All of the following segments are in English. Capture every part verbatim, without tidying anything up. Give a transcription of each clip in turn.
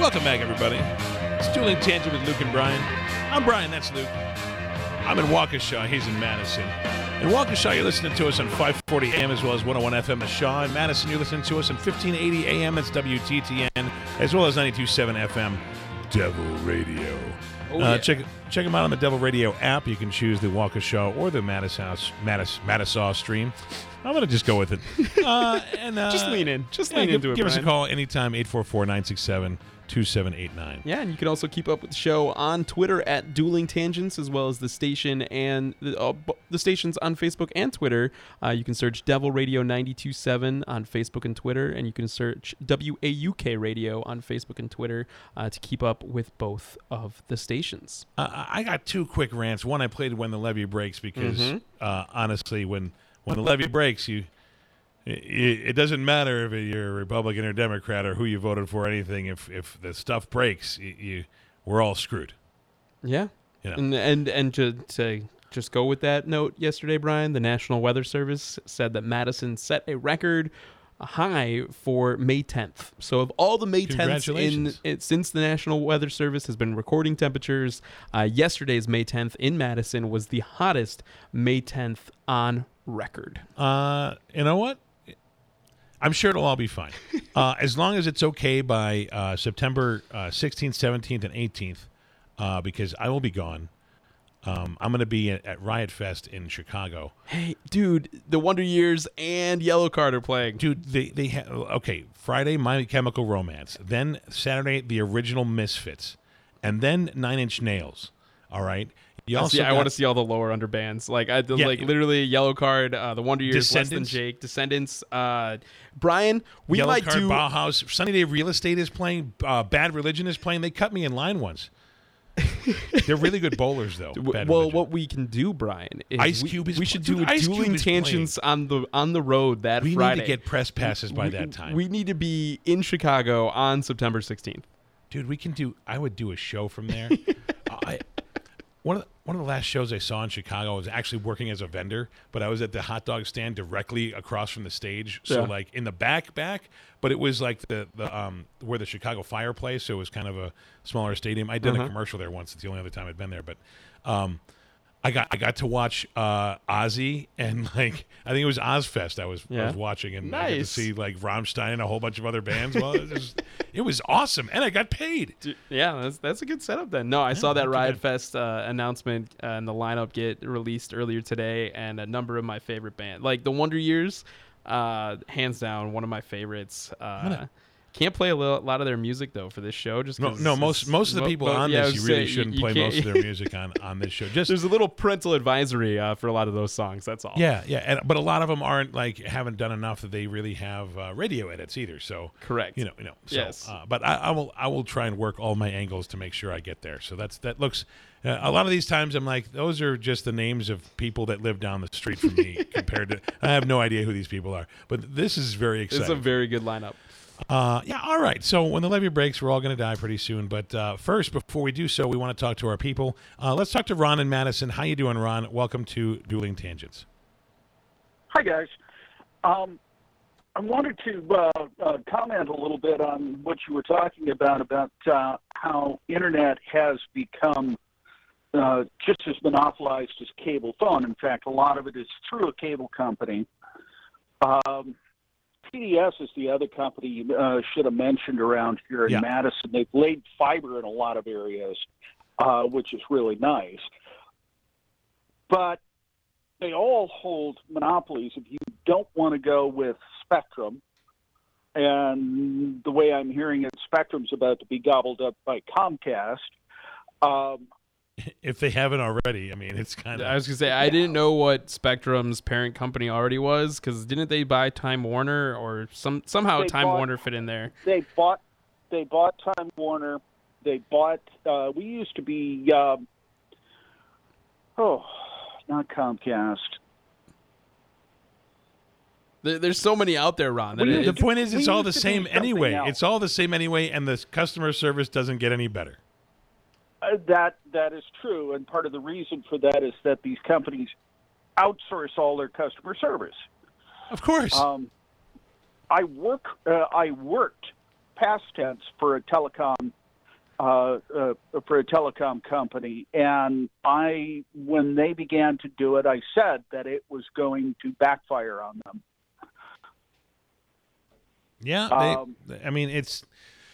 Welcome back, everybody. It's Dueling Tangent with Luke and Brian. I'm Brian, that's Luke. I'm in Waukesha, he's in Madison. In Waukesha, you're listening to us on five forty A M as well as one oh one F M at Shaw. In Madison, you're listening to us on fifteen eighty A M, that's W T T N, as well as ninety-two point seven F M, Devil Radio. Oh, uh, yeah. check check them out on the Devil Radio app. You can choose the Waukesha or the Madison Madis, Madasaw stream. I'm going to just go with it. Uh, and uh, Just lean in. Just yeah, lean give, into it, Give us a Brian. call anytime, eight four four, nine six seven, two seven eight nine. Yeah, and you can also keep up with the show on Twitter at Dueling Tangents, as well as the station and the, uh, b- the stations on Facebook and Twitter. Uh, you can search Devil Radio ninety-two point seven on Facebook and Twitter, and you can search W A U K Radio on Facebook and Twitter uh, to keep up with both of the stations. Uh, I got two quick rants. One, I played When the Levee Breaks because, Mhm. uh, honestly, when, when the levee breaks, you it, it doesn't matter if you're a Republican or Democrat or who you voted for or anything. If if the stuff breaks, you, you we're all screwed. Yeah. You know. And and and to, to just go with that note, yesterday, Brian, the National Weather Service said that Madison set a record high for May tenth. So of all the May tenths in Congratulations. it, since the National Weather Service has been recording temperatures, uh, yesterday's May tenth in Madison was the hottest May tenth on record. Uh, you know what? I'm sure it'll all be fine. Uh, as long as it's okay by uh, September uh, sixteenth, seventeenth, and eighteenth, uh, because I will be gone. Um, I'm going to be at, at Riot Fest in Chicago. Hey, dude, the Wonder Years and Yellow Card are playing. Dude, they, they ha- okay, Friday, My Chemical Romance. Then Saturday, the original Misfits. And then Nine Inch Nails. All right? You I, also see, I got- want to see all the lower under bands, like I Yeah. like literally Yellow Card, uh, the Wonder Years, Less Than Descendants. Jake, Descendants. Uh, Brian, we Yellow might Card, do. Bauhaus, Sunny Day Real Estate is playing. Uh, Bad Religion is playing. They cut me in line once. They're really good bowlers, though. w- Bad well, Religion. what we can do, Brian, is Ice we, Cube is we pl- should dude, do a Ice Cube dueling is tangents on the on the road that we Friday. need to get press passes by we, that time. We need to be in Chicago on September sixteenth. Dude, we can do. I would do a show from there. uh, I, one of the, one of the last shows I saw in Chicago I was actually working as a vendor, but I was at the hot dog stand directly across from the stage, so Yeah. like in the back, back. But it was like the the um where the Chicago Fire plays, so it was kind of a smaller stadium. I did Uh-huh. a commercial there once. It's the only other time I'd been there, but um. I got I got to watch uh, Ozzy and like I think it was Ozfest I was I Yeah. was watching and I got to Nice. see like Rammstein and a whole bunch of other bands. Well, it was, it was awesome and I got paid. D- Yeah, that's that's a good setup then. No, I saw that not too Riot bad. Fest uh, announcement uh, and the lineup get released earlier today, and a number of my favorite bands, like the Wonder Years, uh, hands down one of my favorites. Uh, gonna- can't play a lo- lot of their music though for this show. Just No, 'cause no, it's- most most of the mo- people mo- on yeah, I this was you really saying, shouldn't you play can't- most of their music on, on this show. Just There's a little parental advisory uh, for a lot of those songs. That's all. yeah, yeah, and, but a lot of them aren't like haven't done enough that they really have uh, radio edits either. So Correct. you know, you know. So, Yes. uh, but I, I will I will try and work all my angles to make sure I get there. So that's that looks. Uh, a lot of these times I'm like, those are just the names of people that live down the street from me. Compared to, I have no idea who these people are. But this is very exciting. It's a very good lineup. Uh, yeah, all right. So when the levee breaks, we're all going to die pretty soon. But uh, first, before we do so, we want to talk to our people. Uh, let's talk to Ron in Madison. How you doing, Ron? Welcome to Dueling Tangents. Hi, guys. Um, I wanted to uh, uh, comment a little bit on what you were talking about, about uh, how Internet has become uh, just as monopolized as cable phone. In fact, a lot of it is through a cable company. Um, T D S is the other company you uh, should have mentioned around here in Yeah. Madison. They've laid fiber in a lot of areas, uh, which is really nice. But they all hold monopolies. If you don't want to go with Spectrum, and the way I'm hearing it, Spectrum's about to be gobbled up by Comcast. Um, If they haven't already, I mean, it's kind I of. was gonna say I didn't know what Spectrum's parent company already was, because didn't they buy Time Warner, or some somehow They Time bought- Warner fit in there? they bought, they bought Time Warner. They bought. Uh, we used to be. Um, oh, not Comcast. There, there's so many out there, Ron. That We it, used The to- point is, it's we all used the to do same something anyway. else. It's all the same anyway, and the customer service doesn't get any better. Uh, that that is true, and part of the reason for that is that these companies outsource all their customer service. Of course. Um, I work. Uh, I worked past tense for a telecom uh, uh, for a telecom company. And I, when they began to do it, I said that it was going to backfire on them. Yeah, Um, they, I mean, it's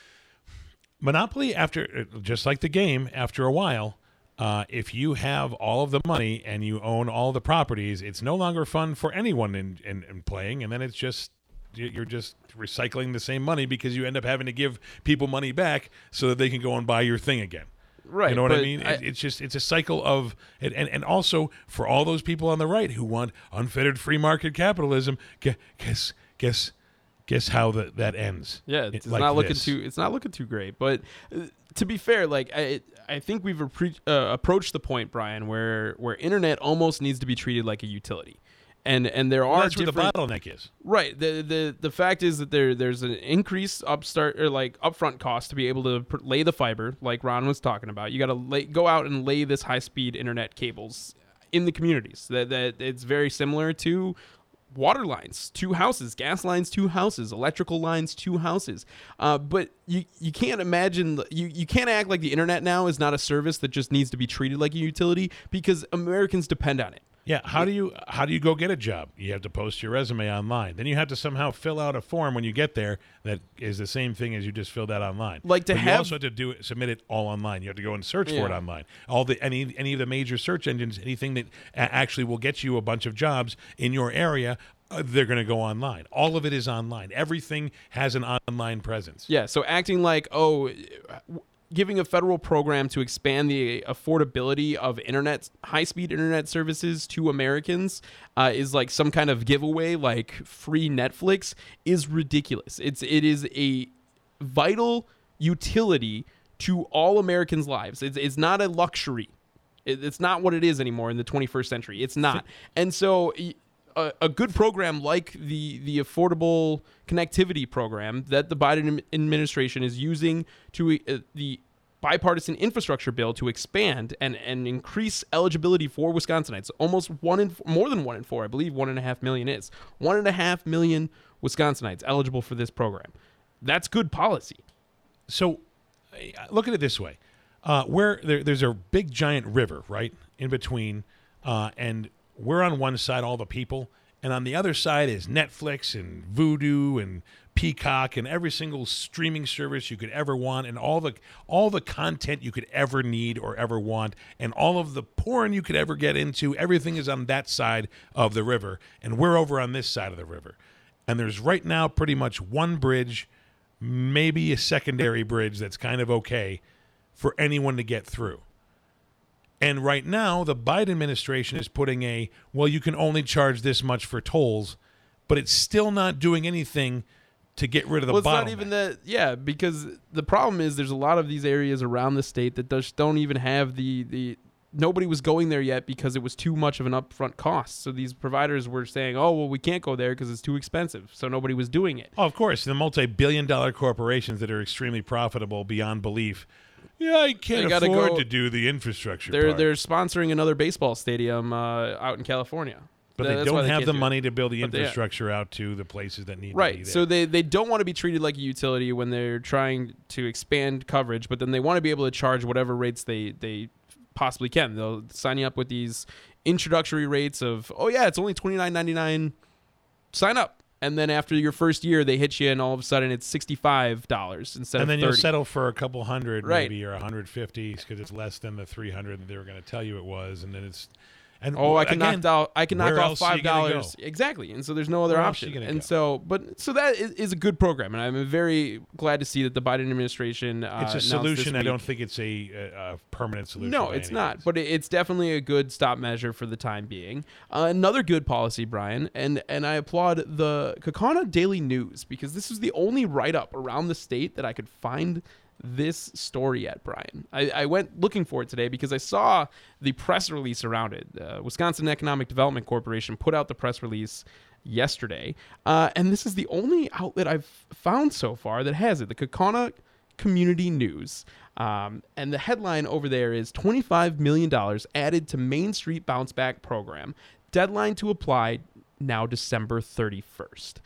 monopoly. After, just like the game, after a while, uh, if you have all of the money and you own all the properties, it's no longer fun for anyone in, in, in playing, and then it's just you're just recycling the same money because you end up having to give people money back so that they can go and buy your thing again. Right. You know what I but mean? I, It, it's just it's a cycle of and, and and also for all those people on the right who want unfettered free market capitalism, gu- guess guess guess how the, that ends. Yeah, it's like not looking this. too. It's not looking too great. But uh, to be fair, like I, I think we've appre- uh, approached the point, Brian, where where internet almost needs to be treated like a utility, and and there are Well, that's where the different. bottleneck is. Right. The the the fact is that there there's an increased upstart or like upfront cost to be able to pr- lay the fiber, like Ron was talking about. You got to lay go out and lay this high speed internet cables in the communities. That that it's very similar to water lines, two houses, gas lines, two houses, electrical lines, two houses. Uh, but you you can't imagine you you can't act like the internet now is not a service that just needs to be treated like a utility because Americans depend on it. Yeah, how do you how do you go get a job? You have to post your resume online. Then you have to somehow fill out a form when you get there that is the same thing as you just filled out online. Like to but you have- also have to do it, submit it all online. You have to go and search for it Yeah. online. All the any any of the major search engines, anything that a- actually will get you a bunch of jobs in your area, uh, they're going to go online. All of it is online. Everything has an online presence. Yeah, so acting like, oh, giving a federal program to expand the affordability of internet, high-speed internet services to Americans uh, is like some kind of giveaway, like free Netflix, is ridiculous. It's it is a vital utility to all Americans' lives. It's it's not a luxury. It, it's not what it is anymore in the twenty-first century. It's not. And so a, a good program like the the Affordable Connectivity Program that the Biden administration is using to uh, the bipartisan infrastructure bill to expand and, and increase eligibility for Wisconsinites. Almost one in more than one in four, I believe one and a half million is one and a half million Wisconsinites eligible for this program. That's good policy. So uh, look at it this way. Uh, where there, there's a big giant river, right, in between, uh, and we're on one side, all the people, and on the other side is Netflix and Vudu and Peacock and every single streaming service you could ever want, and all the all the content you could ever need or ever want, and all of the porn you could ever get into. Everything is on that side of the river, and we're over on this side of the river. And there's right now pretty much one bridge, maybe a secondary bridge that's kind of okay for anyone to get through. And right now, the Biden administration is putting a, well, you can only charge this much for tolls, but it's still not doing anything to get rid of the Well, it's bottleneck. not even that, yeah, because the problem is there's a lot of these areas around the state that just don't even have the, the nobody was going there yet because it was too much of an upfront cost. So these providers were saying, oh, well, we can't go there because it's too expensive. So nobody was doing it. Oh, of course, the multi-billion dollar corporations that are extremely profitable beyond belief. Yeah, I can't They gotta afford go- to do the infrastructure They're part. they're sponsoring another baseball stadium uh, out in California. But Th- they that's why don't have can't the do it. money to build the But they- infrastructure out to the places that need to be Right. there. So they, they don't want to be treated like a utility when they're trying to expand coverage, but then they want to be able to charge whatever rates they, they possibly can. They'll sign you up with these introductory rates of, oh, yeah, it's only twenty-nine ninety-nine. Sign up. And then after your first year, they hit you, and all of a sudden it's sixty-five dollars instead and of then thirty. you'll settle for a couple hundred, Right. maybe, or one hundred fifty, because it's less than the three hundred that they were going to tell you it was, and then it's. And Oh, I can again, knock out. I can knock where off else are you five gonna dollars go? exactly, and so there's no other Where else are option. you gonna And go? so, but so that is, is a good program, and I'm very glad to see that the Biden administration. Uh, It's a announced solution. this I don't week- think it's a, a, a permanent solution. No, by it's any not. means. But it- it's definitely a good stop measure for the time being. Uh, another good policy, Brian, and and I applaud the Kaukauna Daily News because this is the only write up around the state that I could find this story at, Brian. I, I went looking for it today because I saw the press release around it. Uh, Wisconsin Economic Development Corporation put out the press release yesterday, uh, and this is the only outlet I've found so far that has it. The Kaukauna Community News. Um, and the headline over there is twenty-five million dollars added to Main Street Bounce Back Program. Deadline to apply now December thirty-first.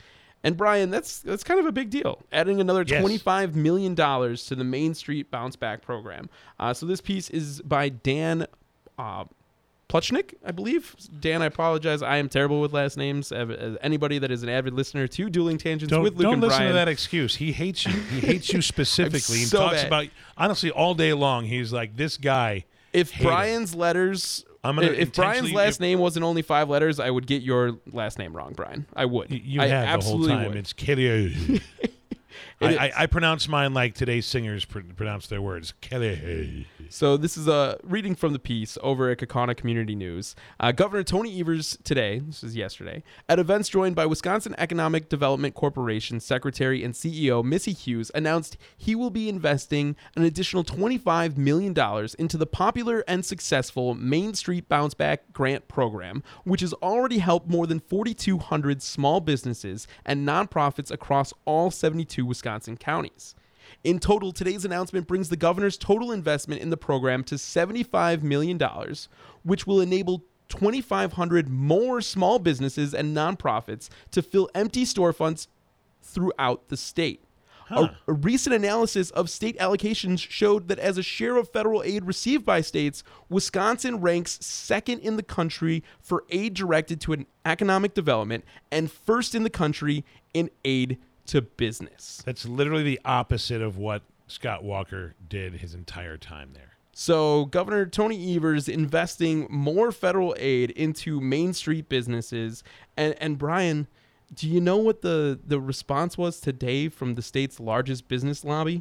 And Brian, that's that's kind of a big deal. Adding another Yes. twenty-five million dollars to the Main Street Bounce Back program. Uh, so this piece is by Dan uh, Pluchnik, I believe. Dan, I apologize. I am terrible with last names. As anybody that is an avid listener to Dueling Tangents Don't, with Luke don't and listen Brian. to that excuse. He hates you. He hates you specifically. He so talks bad. about, honestly, all day long. He's like, this guy. If hate him. Brian's letters, I'm gonna if Brian's intentionally- last if- name wasn't only five letters, I would get your last name wrong, Brian. I would. You, you I have the whole absolutely time. would. It's Kelly. I, It I, is. I pronounce mine like today's singers pr- pronounce their words. Kelly. So this is a reading from the piece over at Kaukauna Community News. Uh, Governor Tony Evers today, this is yesterday, at events joined by Wisconsin Economic Development Corporation Secretary and C E O Missy Hughes, announced he will be investing an additional twenty-five million dollars into the popular and successful Main Street Bounce Back Grant Program, which has already helped more than forty-two hundred small businesses and nonprofits across all seventy-two Wisconsin counties. In total, today's announcement brings the governor's total investment in the program to seventy-five million dollars, which will enable twenty-five hundred more small businesses and nonprofits to fill empty storefronts throughout the state. Huh. A, a recent analysis of state allocations showed that as a share of federal aid received by states, Wisconsin ranks second in the country for aid directed to an economic development and first in the country in aid to business. That's literally the opposite of what Scott Walker did his entire time there. So Governor Tony Evers investing more federal aid into Main Street businesses. And, and Brian, do you know what the, the response was today from the state's largest business lobby?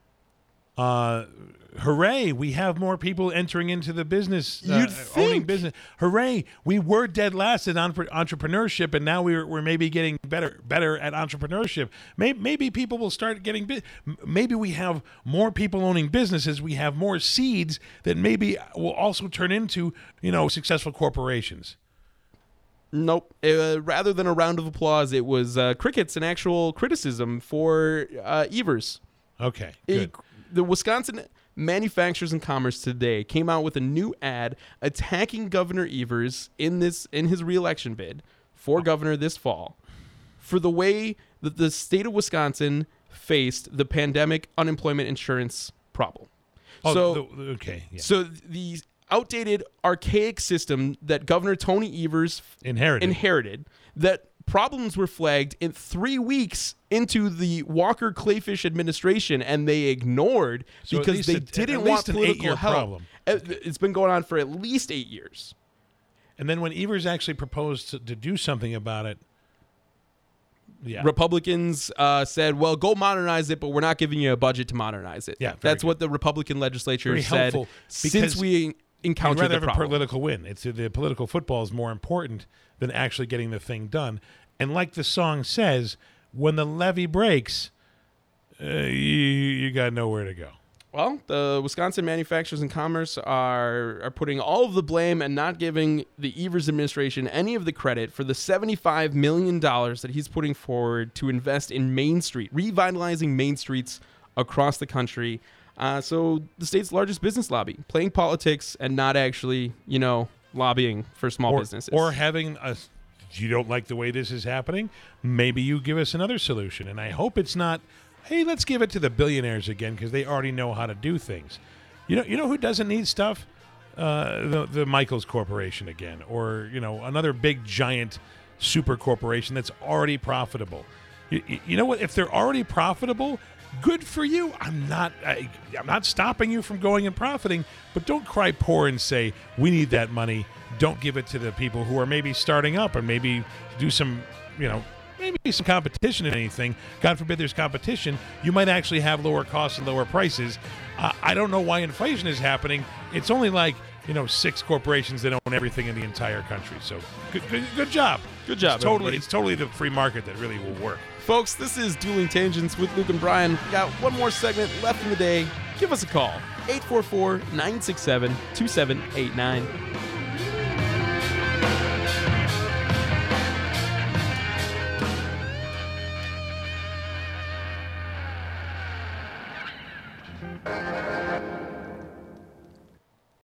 Uh, hooray, we have more people entering into the business, uh, You'd owning think. business. Hooray, we were dead last in entre- entrepreneurship, and now we're, we're maybe getting better better at entrepreneurship. Maybe, maybe people will start getting, bu- m- maybe we have more people owning businesses. We have more seeds that maybe will also turn into, you know, successful corporations. Nope. Uh, rather than a round of applause, it was uh, crickets and actual criticism for uh, Evers. Okay, It- good. the Wisconsin Manufacturers and Commerce today came out with a new ad attacking Governor Evers in this in his reelection bid for governor this fall for the way that the state of Wisconsin faced the pandemic unemployment insurance problem. Oh, so, the- the- okay, yeah. so the outdated, archaic system that Governor Tony Evers Inherited. inherited, that problems were flagged in three weeks into the Walker Clayfish administration, and they ignored So at because least they a- at didn't least want an political eight-year help. problem. Uh, It's been going on for at least eight years. And then when Evers actually proposed to, to do something about it, yeah, Republicans uh, said, well, go modernize it, but we're not giving you a budget to modernize it. Yeah, very That's good. what the Republican legislature Very said helpful, since because we you'd encountered rather the have a problem. political win. It's the political football is more important than actually getting the thing done. And like the song says, when the levee breaks, uh, you you got nowhere to go. Well, the Wisconsin Manufacturers and Commerce are are putting all of the blame and not giving the Evers administration any of the credit for the seventy-five million dollars that he's putting forward to invest in Main Street, revitalizing Main Streets across the country. Uh, so the state's largest business lobby, playing politics and not actually, you know, lobbying for small Or, businesses. or having a, you don't like the way this is happening, maybe you give us another solution. And I hope it's not, hey, let's give it to the billionaires again because they already know how to do things. You know, you know who doesn't need stuff? Uh, the the Michaels Corporation again, or you know, another big giant super corporation that's already profitable. You, you know what? If they're already profitable, good for you. I'm not. I, I'm not stopping you from going and profiting, but don't cry poor and say we need that money. Don't give it to the people who are maybe starting up and maybe do some, you know, maybe some competition in anything. God forbid there's competition. You might actually have lower costs and lower prices. Uh, I don't know why inflation is happening. It's only like, you know, six corporations that own everything in the entire country. So good, good, good job. Good job, It's totally, everybody. it's totally the free market that really will work. Folks, this is Dueling Tangents with Luke and Brian. We got one more segment left in the day. Give us a call, eight four four, nine six seven, two seven eight nine.